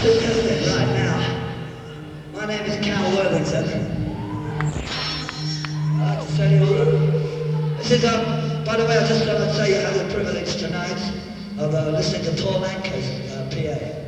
Right now, my name is Cal Worthington. I'd like to tell you all that this is, by the way, I just want to say you have the privilege tonight of listening to Paul Anka's PA.